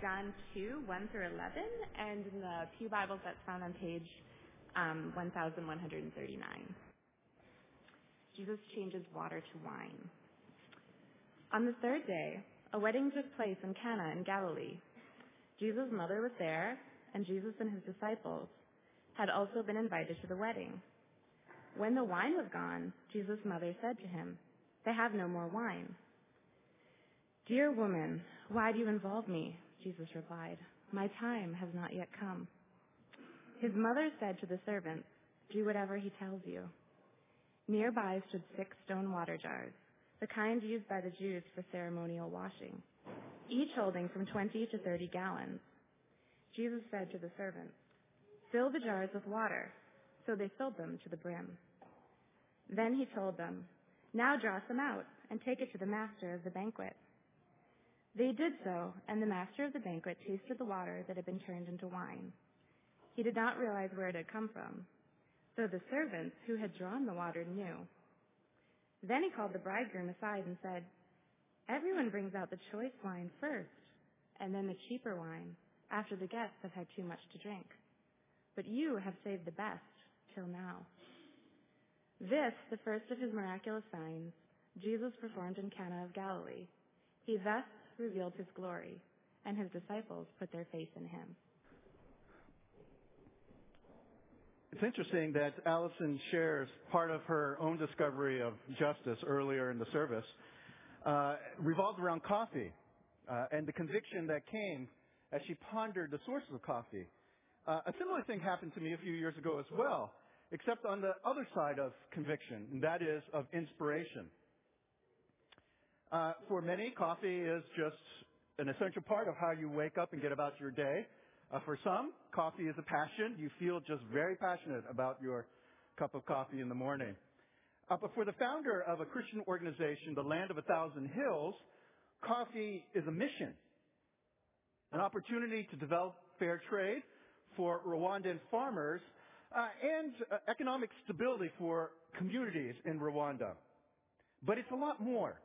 John 2, 1 through 11, and in the Pew Bibles that's found on page 1139. Jesus changes water to wine. On the third day, a wedding took place in Cana in Galilee. Jesus' mother was there, and Jesus and his disciples had also been invited to the wedding. When the wine was gone, Jesus' mother said to him, "They have no more wine." "Dear woman, why do you involve me?" Jesus replied. "My time has not yet come." His mother said to the servants, "Do whatever he tells you." Nearby stood 6 stone water jars, the kind used by the Jews for ceremonial washing, each holding from 20 to 30 gallons. Jesus said to the servants, "Fill the jars with water." So they filled them to the brim. Then he told them, "Now draw some out and take it to the master of the banquet." They did so, and the master of the banquet tasted the water that had been turned into wine. He did not realize where it had come from, though the servants who had drawn the water knew. Then he called the bridegroom aside and said, "Everyone brings out the choice wine first, and then the cheaper wine, after the guests have had too much to drink. But you have saved the best till now." This, the first of his miraculous signs, Jesus performed in Cana of Galilee. He thus revealed his glory, and his disciples put their faith in him. It's interesting that Allison shares part of her own discovery of justice earlier in the service revolved around coffee and the conviction that came as she pondered the sources of coffee. A similar thing happened to me a few years ago as well, except on the other side of conviction, and that is of inspiration. For many, coffee is just an essential part of how you wake up and get about your day. For some, coffee is a passion. You feel just very passionate about your cup of coffee in the morning. But for the founder of a Christian organization, the Land of a Thousand Hills, coffee is a mission, an opportunity to develop fair trade for Rwandan farmers and economic stability for communities in Rwanda. But it's a lot more.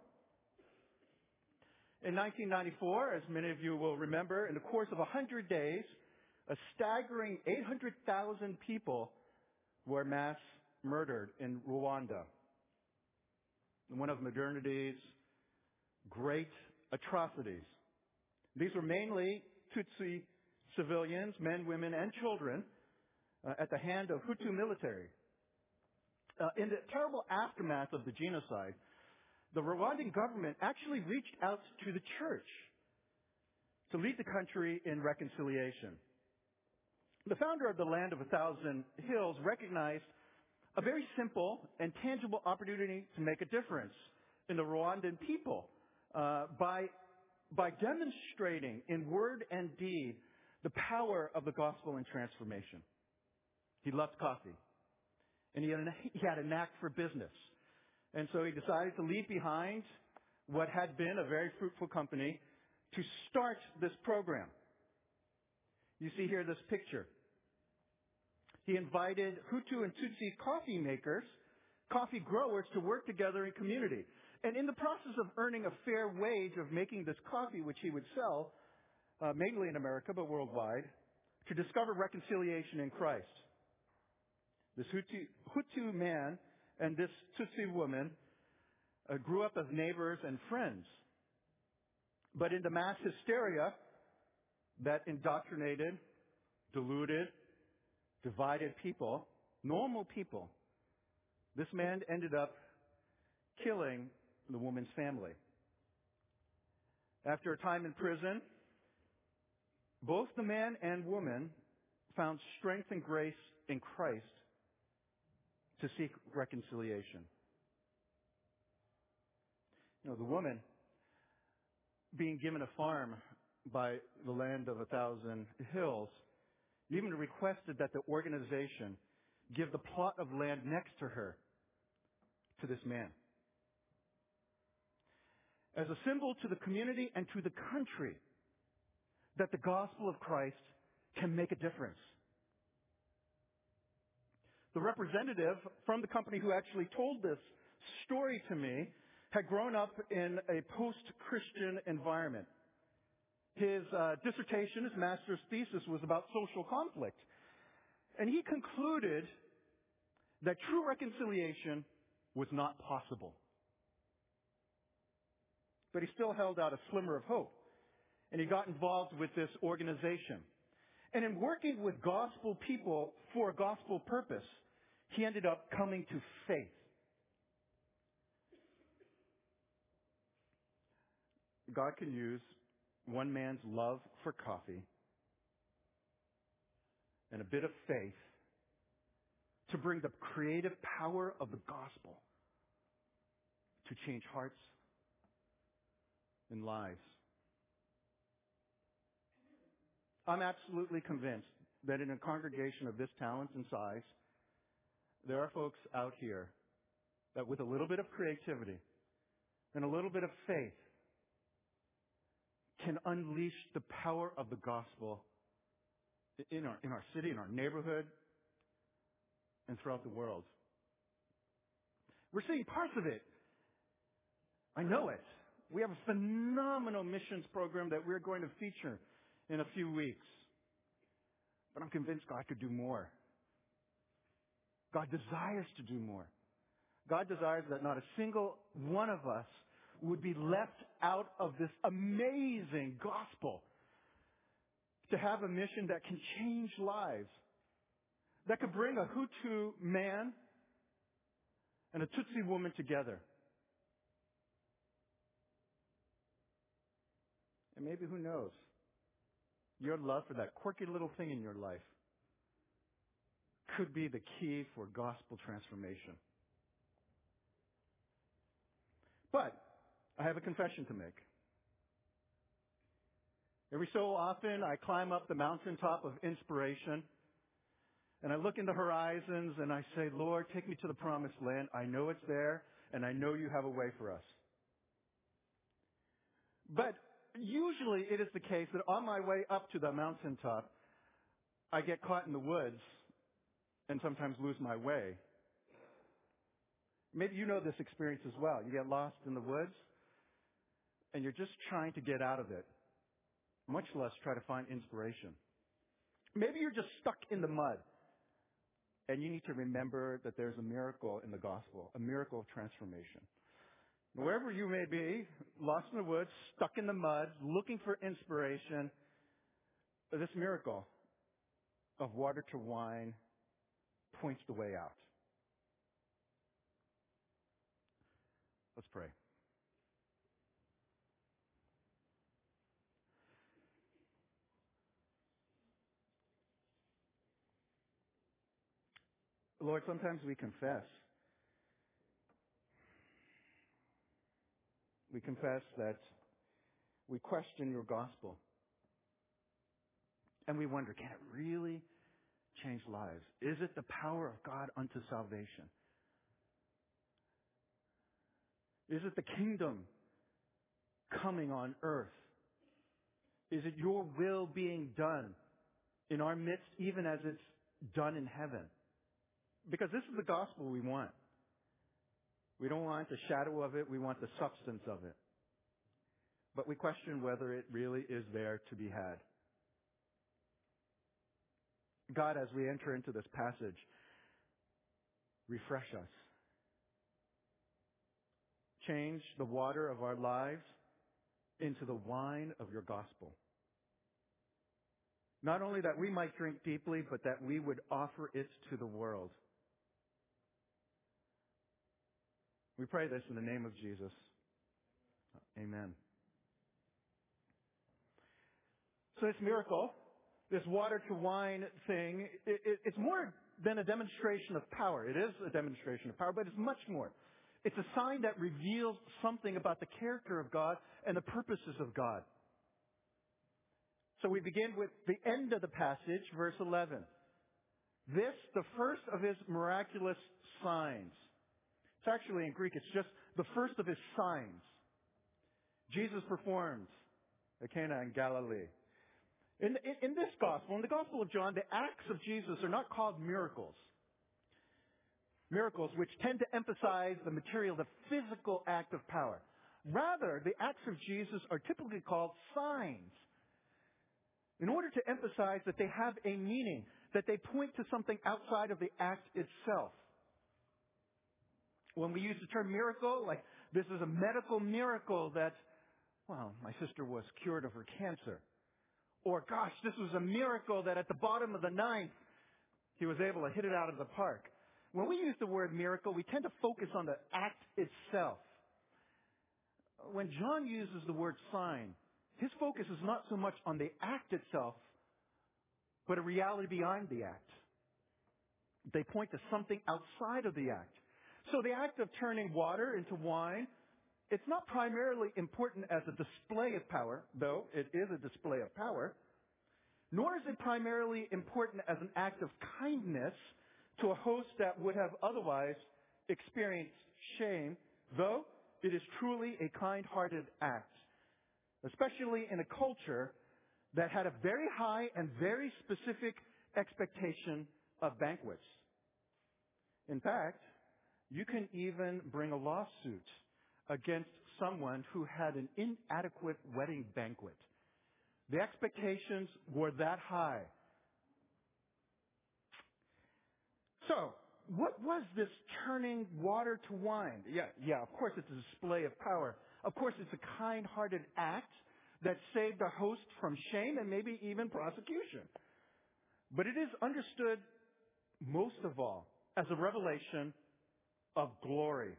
In 1994, as many of you will remember, in the course of 100 days, a staggering 800,000 people were mass murdered in Rwanda. One of modernity's great atrocities. These were mainly Tutsi civilians, men, women, and children, at the hand of Hutu military. In the terrible aftermath of the genocide, the Rwandan government actually reached out to the church to lead the country in reconciliation. The founder of the Land of a Thousand Hills recognized a very simple and tangible opportunity to make a difference in the Rwandan people by demonstrating in word and deed the power of the gospel and transformation. He loved coffee, and he had a knack for business. And so he decided to leave behind what had been a very fruitful company to start this program. You see here this picture. He invited Hutu and Tutsi coffee makers, coffee growers, to work together in community. And in the process of earning a fair wage of making this coffee, which he would sell, mainly in America but worldwide, to discover reconciliation in Christ. This Hutu man and this Tutsi woman grew up as neighbors and friends. But in the mass hysteria that indoctrinated, deluded, divided people, normal people, this man ended up killing the woman's family. After a time in prison, both the man and woman found strength and grace in Christ to seek reconciliation. You know, the woman, being given a farm by the Land of a Thousand Hills, even requested that the organization give the plot of land next to her to this man, as a symbol to the community and to the country that the gospel of Christ can make a difference. The representative from the company who actually told this story to me had grown up in a post-Christian environment. His dissertation, his master's thesis, was about social conflict. And he concluded that true reconciliation was not possible. But he still held out a slimmer of hope. And he got involved with this organization. And in working with gospel people for a gospel purpose, he ended up coming to faith. God can use one man's love for coffee and a bit of faith to bring the creative power of the gospel to change hearts and lives. I'm absolutely convinced that in a congregation of this talent and size, there are folks out here that with a little bit of creativity and a little bit of faith can unleash the power of the gospel in our city, in our neighborhood, and throughout the world. We're seeing parts of it. I know it. We have a phenomenal missions program that we're going to feature in a few weeks. But I'm convinced God could do more. God desires to do more. God desires that not a single one of us would be left out of this amazing gospel to have a mission that can change lives, that could bring a Hutu man and a Tutsi woman together. And maybe, who knows, your love for that quirky little thing in your life could be the key for gospel transformation. But I have a confession to make. Every so often, I climb up the mountaintop of inspiration, and I look in the horizons, and I say, Lord, take me to the promised land. I know it's there, and I know you have a way for us. But usually it is the case that on my way up to the mountaintop, I get caught in the woods and sometimes lose my way. Maybe you know this experience as well. You get lost in the woods, and you're just trying to get out of it, much less try to find inspiration. Maybe you're just stuck in the mud, and you need to remember that there's a miracle in the gospel, a miracle of transformation. Wherever you may be, lost in the woods, stuck in the mud, looking for inspiration, this miracle of water to wine points the way out. Let's pray. Lord, sometimes we confess. We confess that we question your gospel. And we wonder, can it really change lives? Is it the power of God unto salvation? Is it the kingdom coming on earth? Is it your will being done in our midst, even as it's done in heaven? Because this is the gospel we want. We don't want the shadow of it. We want the substance of it. But we question whether it really is there to be had. God, as we enter into this passage, refresh us. Change the water of our lives into the wine of your gospel. Not only that we might drink deeply, but that we would offer it to the world. We pray this in the name of Jesus. Amen. So this miracle, this water to wine thing, it's more than a demonstration of power. It is a demonstration of power, but it's much more. It's a sign that reveals something about the character of God and the purposes of God. So we begin with the end of the passage, verse 11. This, the first of his miraculous signs. It's actually in Greek, it's just the first of his signs. Jesus performed at Cana in Galilee. In this gospel, in the Gospel of John, the acts of Jesus are not called miracles. Miracles which tend to emphasize the material, the physical act of power. Rather, the acts of Jesus are typically called signs. in order to emphasize that they have a meaning, that they point to something outside of the act itself. When we use the term miracle, like this is a medical miracle that, well, my sister was cured of her cancer. Or, gosh, this was a miracle that at the bottom of the ninth, he was able to hit it out of the park. When we use the word miracle, we tend to focus on the act itself. When John uses the word sign, his focus is not so much on the act itself, but a reality behind the act. They point to something outside of the act. So the act of turning water into wine, it's not primarily important as a display of power, though it is a display of power, nor is it primarily important as an act of kindness to a host that would have otherwise experienced shame, though it is truly a kind-hearted act, especially in a culture that had a very high and very specific expectation of banquets. In fact, you can even bring a lawsuit against someone who had an inadequate wedding banquet. The expectations were that high. So, what was this turning water to wine? Yeah, of course it's a display of power. Of course it's a kind-hearted act that saved the host from shame and maybe even prosecution. But it is understood most of all as a revelation of glory.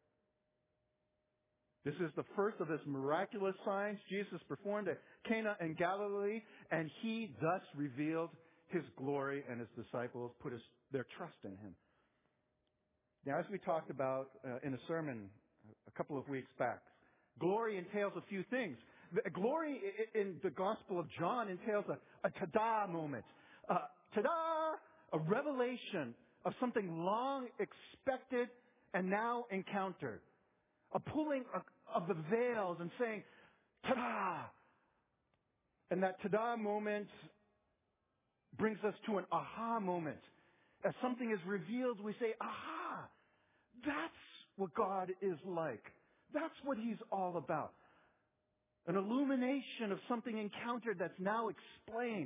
This is the first of his miraculous signs Jesus performed at Cana in Galilee, and he thus revealed his glory, and his disciples put their trust in him. Now, as we talked about in a sermon a couple of weeks back, glory entails a few things. Glory in the Gospel of John entails a ta-da moment. Ta-da! A revelation of something long expected and now encountered. A pulling of the veils and saying, ta-da! And that ta-da moment brings us to an aha moment. As something is revealed, we say, aha! That's what God is like. That's what He's all about. An illumination of something encountered that's now explained.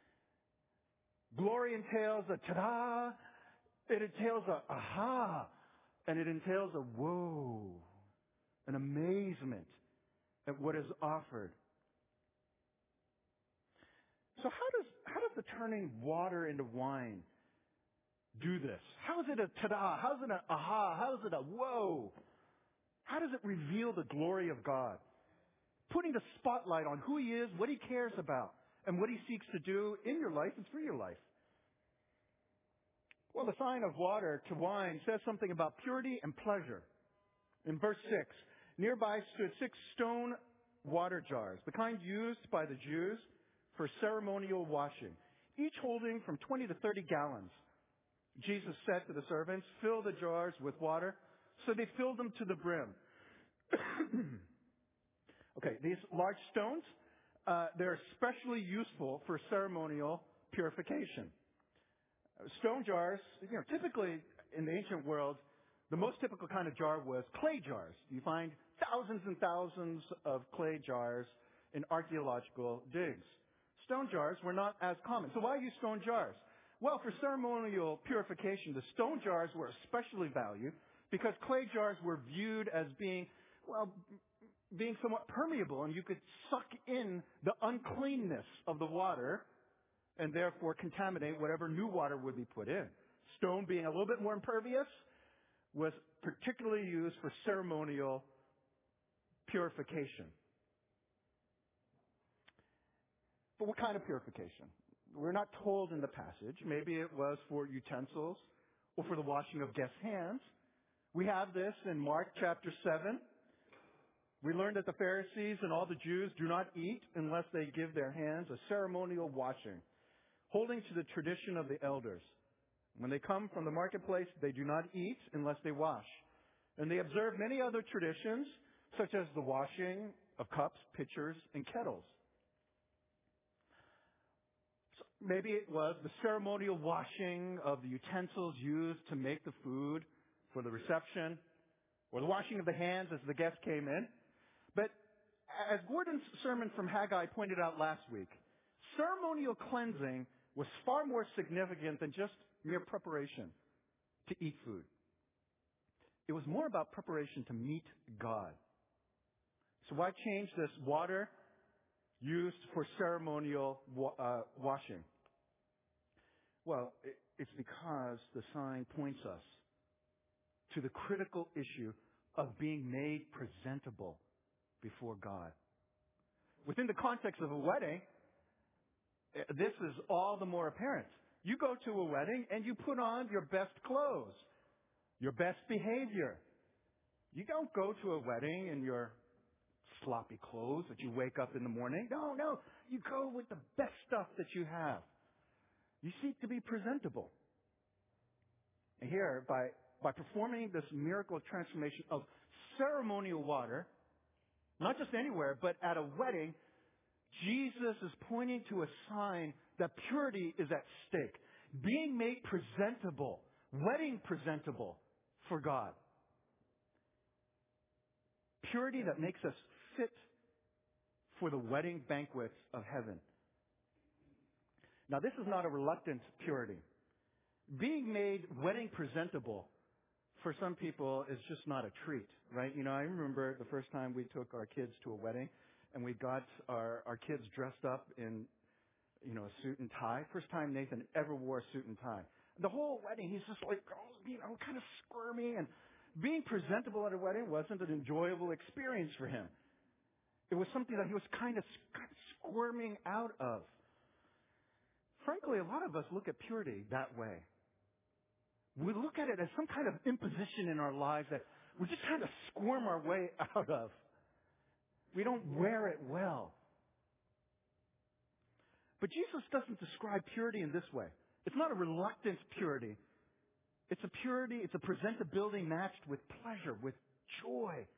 Glory entails a ta-da! It entails a aha! And it entails a whoa! An amazement at what is offered. So how does the turning water into wine do this? How is it a ta-da? How is it an aha? How is it a whoa? How does it reveal the glory of God? Putting the spotlight on who He is, what He cares about, and what He seeks to do in your life and through your life. Well, the sign of water to wine says something about purity and pleasure. In verse 6, nearby stood 6 stone water jars, the kind used by the Jews for ceremonial washing, each holding from 20 to 30 gallons. Jesus said to the servants, fill the jars with water. So they filled them to the brim. Okay, these large stones, they're especially useful for ceremonial purification. Stone jars, typically in the ancient world, the most typical kind of jar was clay jars. You find thousands and thousands of clay jars in archaeological digs. Stone jars were not as common. So why use stone jars? Well, for ceremonial purification, the stone jars were especially valued because clay jars were viewed as being somewhat permeable, and you could suck in the uncleanness of the water and therefore contaminate whatever new water would be put in. Stone, being a little bit more impervious, was particularly used for ceremonial purification. But what kind of purification? We're not told in the passage. Maybe it was for utensils or for the washing of guests' hands. We have this in Mark chapter 7. We learned that the Pharisees and all the Jews do not eat unless they give their hands a ceremonial washing, holding to the tradition of the elders. When they come from the marketplace, they do not eat unless they wash. And they observe many other traditions, such as the washing of cups, pitchers, and kettles. So maybe it was the ceremonial washing of the utensils used to make the food for the reception, or the washing of the hands as the guests came in. But as Gordon's sermon from Haggai pointed out last week, ceremonial cleansing was far more significant than just mere preparation to eat food. It was more about preparation to meet God. So why change this water used for ceremonial washing? Well, it's because the sign points us to the critical issue of being made presentable before God. Within the context of a wedding, this is all the more apparent. You go to a wedding and you put on your best clothes, your best behavior. You don't go to a wedding in your sloppy clothes that you wake up in the morning. No. You go with the best stuff that you have. You seek to be presentable. And here, by performing this miracle of transformation of ceremonial water, not just anywhere, but at a wedding, Jesus is pointing to a sign that purity is at stake. Being made presentable, wedding presentable for God. Purity that makes us fit for the wedding banquets of heaven. Now, this is not a reluctant purity. Being made wedding presentable for some people is just not a treat, right? You know, I remember the first time we took our kids to a wedding and we got our kids dressed up in, a suit and tie. First time Nathan ever wore a suit and tie. The whole wedding, he's just like, kind of squirmy, and being presentable at a wedding wasn't an enjoyable experience for him. It was something that he was kind of squirming out of. Frankly, a lot of us look at purity that way. We look at it as some kind of imposition in our lives that we just kind of squirm our way out of. We don't wear it well. But Jesus doesn't describe purity in this way. It's not a reluctant purity. It's a purity, it's a presentability matched with pleasure, with joy.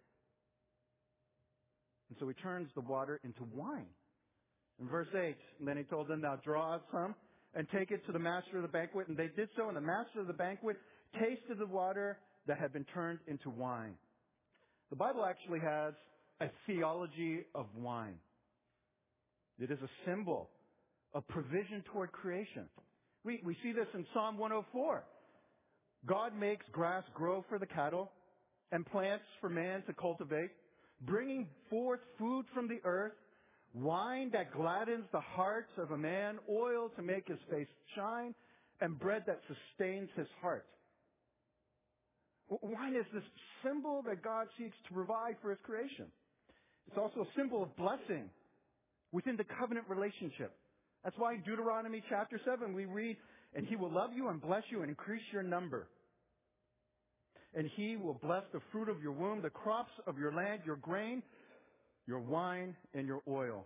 And so he turns the water into wine. In verse 8, and then he told them, now draw out some and take it to the master of the banquet. And they did so, and the master of the banquet tasted the water that had been turned into wine. The Bible actually has a theology of wine. It is a symbol of provision toward creation. We see this in Psalm 104. God makes grass grow for the cattle and plants for man to cultivate, bringing forth food from the earth, wine that gladdens the hearts of a man, oil to make his face shine, and bread that sustains his heart. Wine is this symbol that God seeks to provide for his creation. It's also a symbol of blessing within the covenant relationship. That's why in Deuteronomy chapter 7 we read, and he will love you and bless you and increase your number. And he will bless the fruit of your womb, the crops of your land, your grain, your wine, and your oil.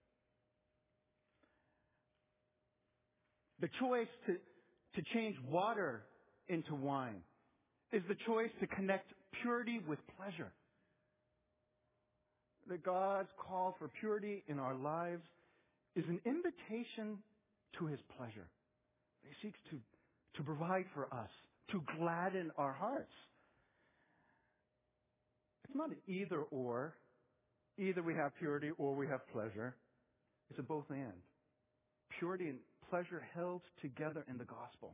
The choice to change water into wine is the choice to connect purity with pleasure. That God's call for purity in our lives is an invitation to his pleasure. He seeks to provide for us, to gladden our hearts. It's not an either or. Either we have purity or we have pleasure. It's a both and. Purity and pleasure held together in the gospel.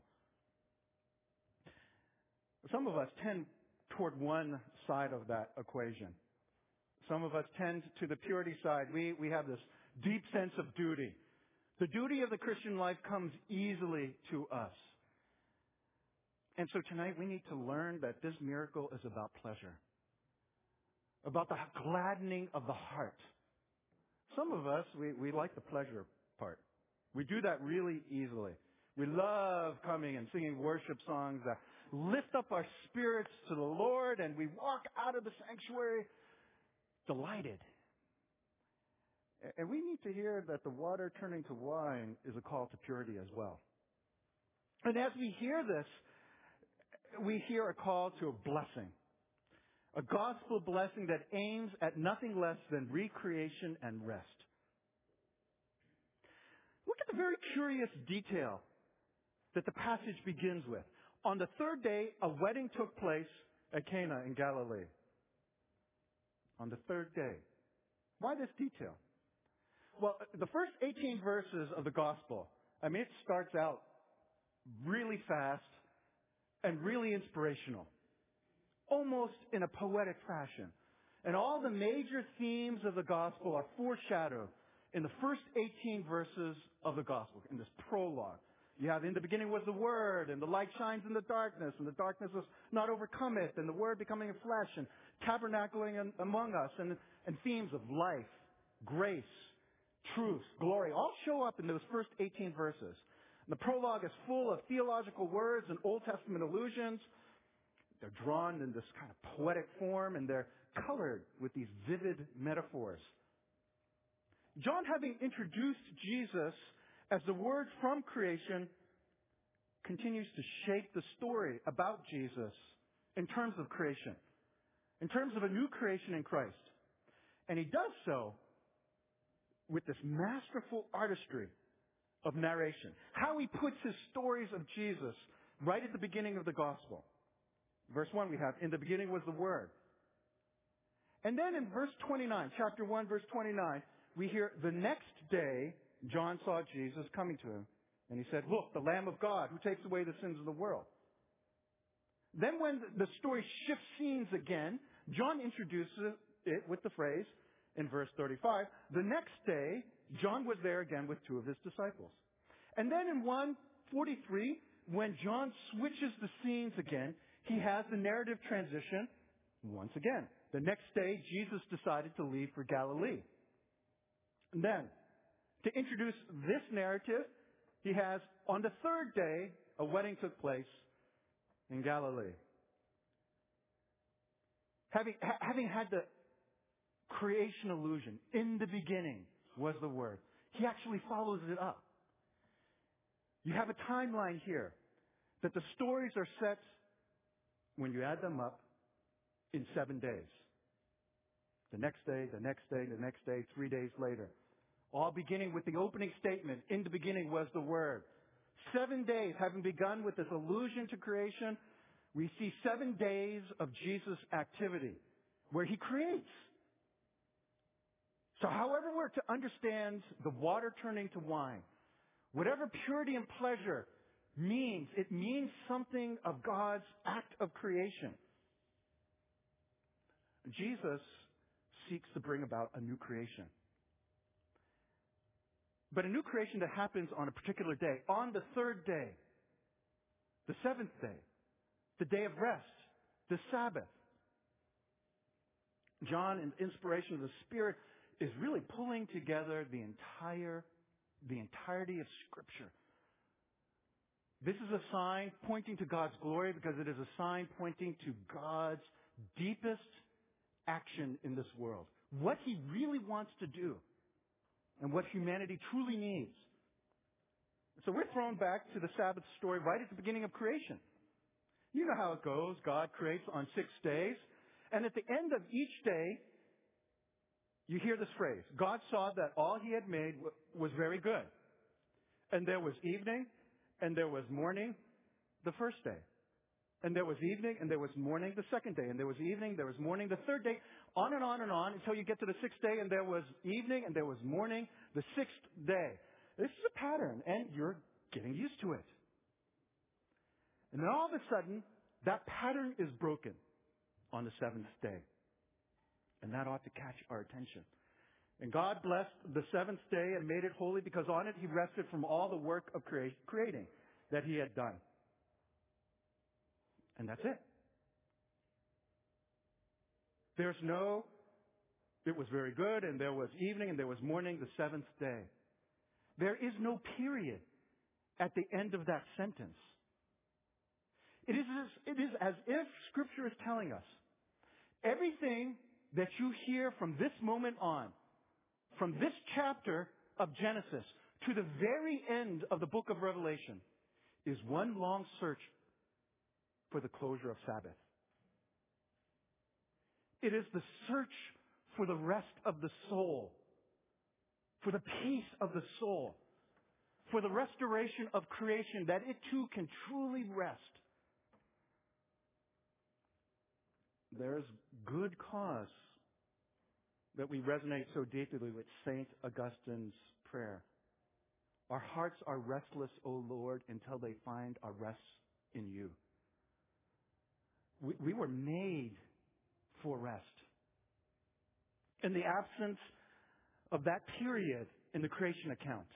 Some of us tend toward one side of that equation. Some of us tend to the purity side. We have this deep sense of duty. The duty of the Christian life comes easily to us. And so tonight we need to learn that this miracle is about pleasure. About the gladdening of the heart. Some of us, we like the pleasure part. We do that really easily. We love coming and singing worship songs that lift up our spirits to the Lord, and we walk out of the sanctuary delighted. And we need to hear that the water turning to wine is a call to purity as well. And as we hear this, we hear a call to a blessing. A gospel blessing that aims at nothing less than recreation and rest. Look at the very curious detail that the passage begins with. On the third day, a wedding took place at Cana in Galilee. On the third day. Why this detail? Well, the first 18 verses of the gospel, I mean, it starts out really fast and really inspirational, almost in a poetic fashion. And all the major themes of the gospel are foreshadowed in the first 18 verses of the gospel, in this prologue. You have, in the beginning was the Word, and the light shines in the darkness, and the darkness was not overcome it, and the Word becoming a flesh, and tabernacling among us, and themes of life, grace, truth, glory, all show up in those first 18 verses. The prologue is full of theological words and Old Testament allusions. They're drawn in this kind of poetic form, and they're colored with these vivid metaphors. John, having introduced Jesus as the Word from creation, continues to shape the story about Jesus in terms of creation, in terms of a new creation in Christ. And he does so with this masterful artistry of narration. How he puts his stories of Jesus right at the beginning of the gospel. Verse 1 we have, in the beginning was the Word. And then in verse 29, chapter 1, verse 29, we hear, the next day, John saw Jesus coming to him. And he said, look, the Lamb of God who takes away the sins of the world. Then when the story shifts scenes again, John introduces it with the phrase in verse 35, the next day, John was there again with two of his disciples. And then in 1:43, when John switches the scenes again, he has the narrative transition once again. The next day, Jesus decided to leave for Galilee. And then, to introduce this narrative, he has, on the third day, a wedding took place in Galilee. Having had the creation illusion, in the beginning was the Word, he actually follows it up. You have a timeline here that the stories are set, when you add them up, in 7 days. The next day, the next day, the next day, 3 days later. All beginning with the opening statement, in the beginning was the Word. 7 days, having begun with this allusion to creation, we see 7 days of Jesus' activity, where he creates. So however we're to understand the water turning to wine, whatever purity and pleasure means, it means something of God's act of creation. Jesus seeks to bring about a new creation. But a new creation that happens on a particular day, on the third day, the seventh day, the day of rest, the Sabbath. John, in inspiration of the Spirit, is really pulling together the entirety of Scripture. This is a sign pointing to God's glory because it is a sign pointing to God's deepest action in this world. What He really wants to do and what humanity truly needs. So we're thrown back to the Sabbath story right at the beginning of creation. You know how it goes. God creates on 6 days. And at the end of each day, you hear this phrase, God saw that all He had made was very good. And there was evening, and there was morning the first day. And there was evening, and there was morning the second day. And there was evening, there was morning the third day. On and on until you get to the 6th day, and there was evening, and there was morning the 6th day. This is a pattern, and you're getting used to it. And then all of a sudden, that pattern is broken on the 7th day. And that ought to catch our attention. And God blessed the 7th day and made it holy because on it He rested from all the work of creating that He had done. And that's it. There's no, it was very good, and there was evening, and there was morning, the 7th day. There is no period at the end of that sentence. It is as if Scripture is telling us, everything that you hear from this moment on, from this chapter of Genesis to the very end of the book of Revelation, is one long search for the closure of Sabbath. It is the search for the rest of the soul, for the peace of the soul, for the restoration of creation, that it too can truly rest. There's good cause that we resonate so deeply with St. Augustine's prayer. Our hearts are restless, O Lord, until they find our rest in you. We were made for rest. In the absence of that period in the creation account,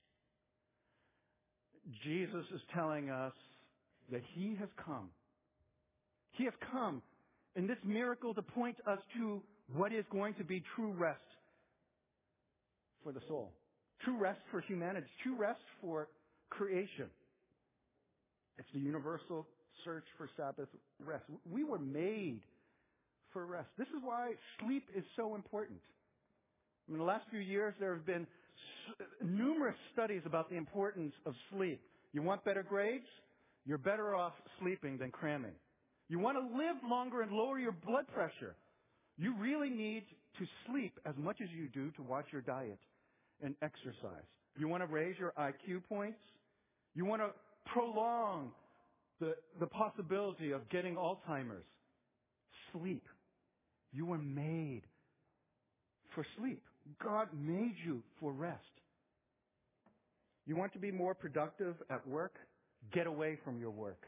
Jesus is telling us that He has come. He has come in this miracle to point us to what is going to be true rest for the soul. True rest for humanity. True rest for creation. It's the universal search for Sabbath rest. We were made for rest. This is why sleep is so important. In the last few years, there have been numerous studies about the importance of sleep. You want better grades? You're better off sleeping than cramming. You want to live longer and lower your blood pressure? You really need to sleep as much as you do to watch your diet and exercise. You want to raise your IQ points? You want to prolong the possibility of getting Alzheimer's? Sleep. You were made for sleep. God made you for rest. You want to be more productive at work? Get away from your work.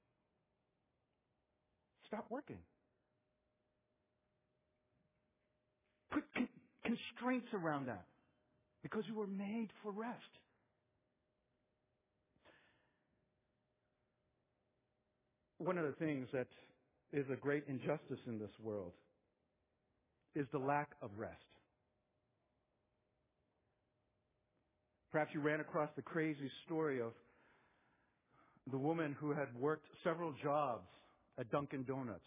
Stop working. Put constraints around that because you were made for rest. One of the things that is a great injustice in this world is the lack of rest. Perhaps you ran across the crazy story of the woman who had worked several jobs at Dunkin' Donuts.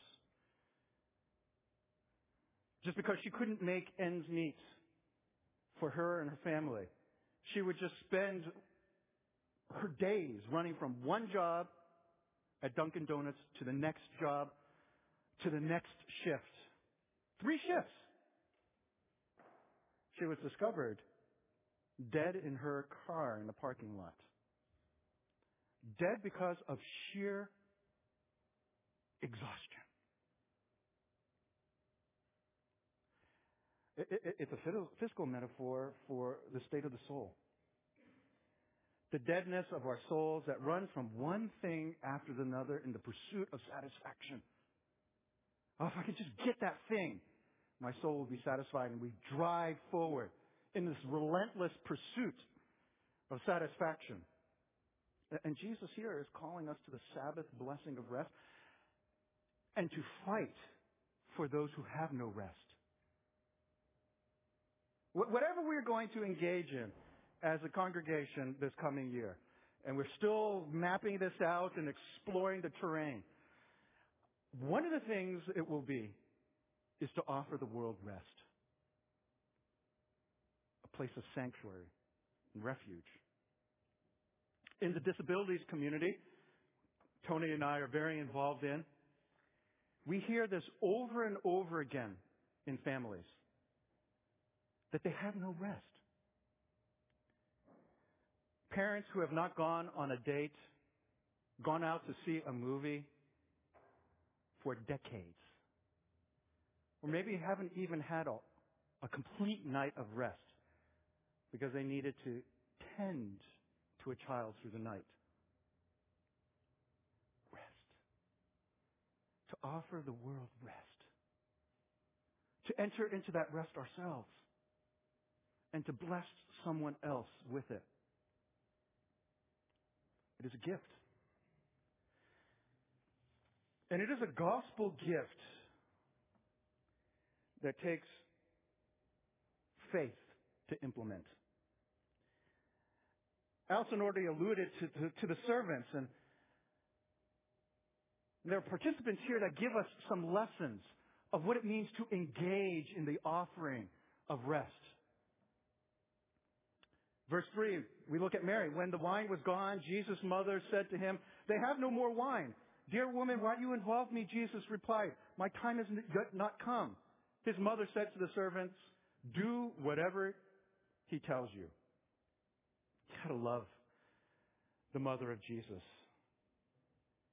Just because she couldn't make ends meet for her and her family, she would just spend her days running from one job at Dunkin' Donuts to the next job, to the next shift. 3 shifts. She was discovered dead in her car in the parking lot. Dead because of sheer exhaustion. It's a physical metaphor for the state of the soul. The deadness of our souls that run from one thing after another in the pursuit of satisfaction. Oh, if I could just get that thing, my soul will be satisfied, and we drive forward in this relentless pursuit of satisfaction. And Jesus here is calling us to the Sabbath blessing of rest and to fight for those who have no rest. Whatever we're going to engage in as a congregation this coming year, and we're still mapping this out and exploring the terrain, one of the things it will be is to offer the world rest. A place of sanctuary and refuge. In the disabilities community, Tony and I are very involved in, we hear this over and over again in families, that they have no rest. Parents who have not gone on a date, gone out to see a movie for decades, or maybe haven't even had a complete night of rest because they needed to tend to a child through the night. Rest. To offer the world rest. To enter into that rest ourselves. And to bless someone else with it. It is a gift. And it is a gospel gift that takes faith to implement. Alison already alluded to the servants, and there are participants here that give us some lessons of what it means to engage in the offering of rest. Verse 3, we look at Mary. When the wine was gone, Jesus' mother said to him, "They have no more wine." "Dear woman, why do you involve me?" Jesus replied, "My time has yet not come." His mother said to the servants, "Do whatever he tells you." You gotta love the mother of Jesus.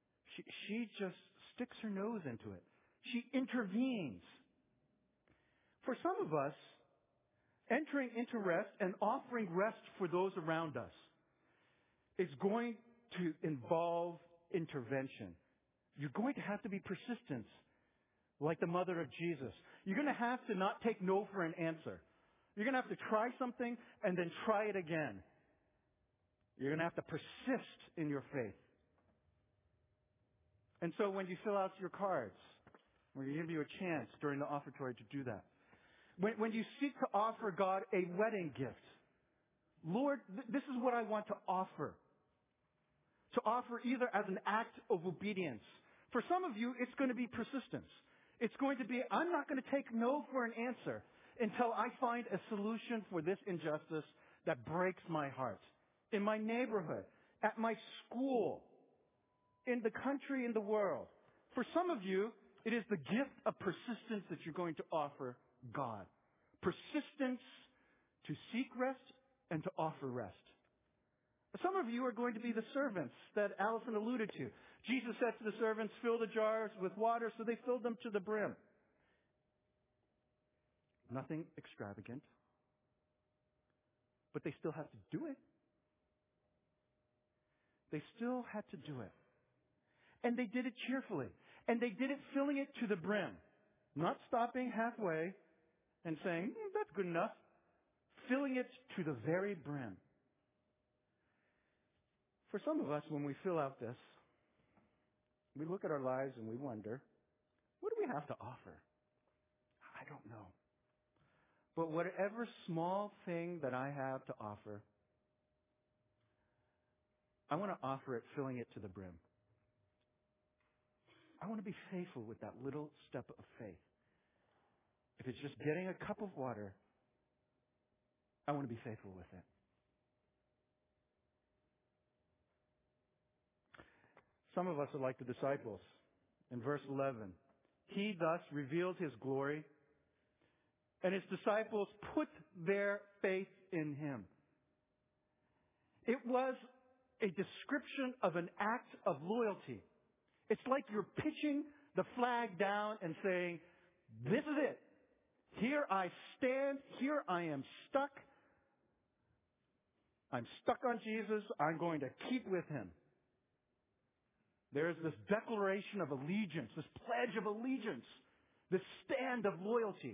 She just sticks her nose into it. She intervenes. For some of us, entering into rest and offering rest for those around us is going to involve intervention. You're going to have to be persistent, like the mother of Jesus. You're going to have to not take no for an answer. You're going to have to try something and then try it again. You're going to have to persist in your faith. And so when you fill out your cards, we're going to give you a chance during the offertory to do that. When you seek to offer God a wedding gift, Lord, this is what I want to offer. To offer either as an act of obedience. For some of you, it's going to be persistence. It's going to be, I'm not going to take no for an answer until I find a solution for this injustice that breaks my heart. In my neighborhood, at my school, in the country, in the world. For some of you, it is the gift of persistence that you're going to offer God. Persistence to seek rest and to offer rest. Some of you are going to be the servants that Allison alluded to. Jesus said to the servants, fill the jars with water, so they filled them to the brim. Nothing extravagant. But they still have to do it. They still had to do it. And they did it cheerfully. And they did it filling it to the brim. Not stopping halfway and saying, that's good enough. Filling it to the very brim. For some of us, when we fill out this, we look at our lives and we wonder, what do we have to offer? I don't know. But whatever small thing that I have to offer, I want to offer it filling it to the brim. I want to be faithful with that little step of faith. If it's just getting a cup of water, I want to be faithful with it. Some of us are like the disciples. In verse 11, He thus revealed His glory, and His disciples put their faith in Him. It was a description of an act of loyalty. It's like you're pitching the flag down and saying, this is it. Here I stand. Here I am stuck. I'm stuck on Jesus. I'm going to keep with Him. There is this declaration of allegiance, this pledge of allegiance, this stand of loyalty.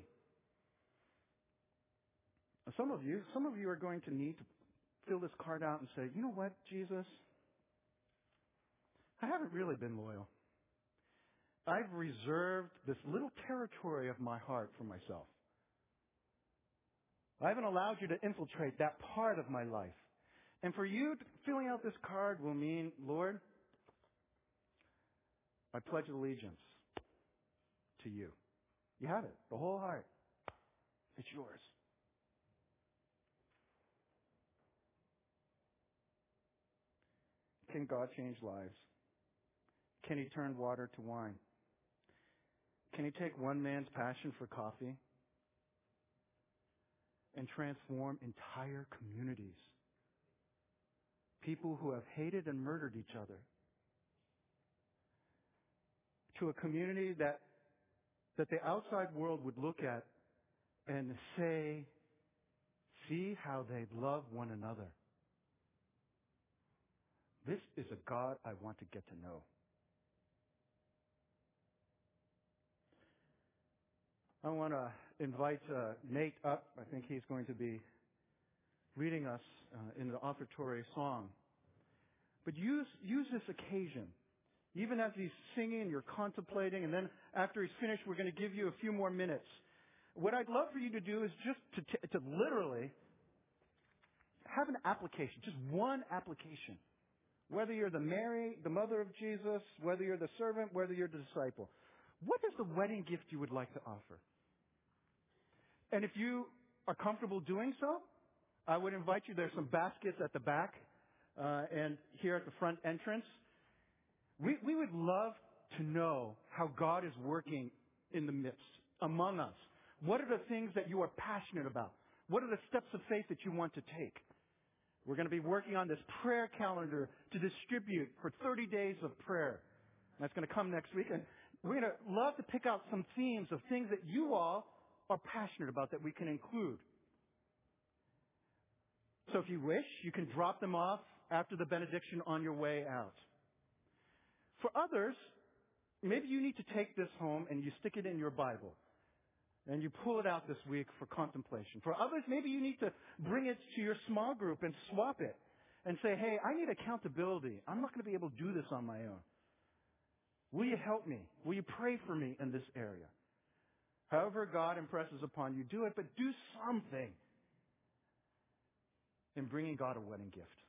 Some of you are going to need to fill this card out and say, you know what, Jesus? I haven't really been loyal. I've reserved this little territory of my heart for myself. I haven't allowed you to infiltrate that part of my life. And for you, filling out this card will mean, Lord, I pledge allegiance to you. You have it, the whole heart. It's yours. Can God change lives? Can He turn water to wine? Can He take one man's passion for coffee and transform entire communities? People who have hated and murdered each other. To a community that the outside world would look at and say, see how they love one another. This is a God I want to get to know. I want to invite Nate up. I think he's going to be leading us in the offertory song. But use this occasion. Even as he's singing, you're contemplating, and then after he's finished, we're going to give you a few more minutes. What I'd love for you to do is just to literally have an application, just one application. Whether you're the Mary, the mother of Jesus, whether you're the servant, whether you're the disciple. What is the wedding gift you would like to offer? And if you are comfortable doing so, I would invite you. There's some baskets at the back and here at the front entrance. We would love to know how God is working in the midst, among us. What are the things that you are passionate about? What are the steps of faith that you want to take? We're going to be working on this prayer calendar to distribute for 30 days of prayer. That's going to come next week. And we're going to love to pick out some themes of things that you all are passionate about that we can include. So if you wish, you can drop them off after the benediction on your way out. For others, maybe you need to take this home and you stick it in your Bible. And you pull it out this week for contemplation. For others, maybe you need to bring it to your small group and swap it. And say, hey, I need accountability. I'm not going to be able to do this on my own. Will you help me? Will you pray for me in this area? However God impresses upon you, do it, but do something in bringing God a wedding gift.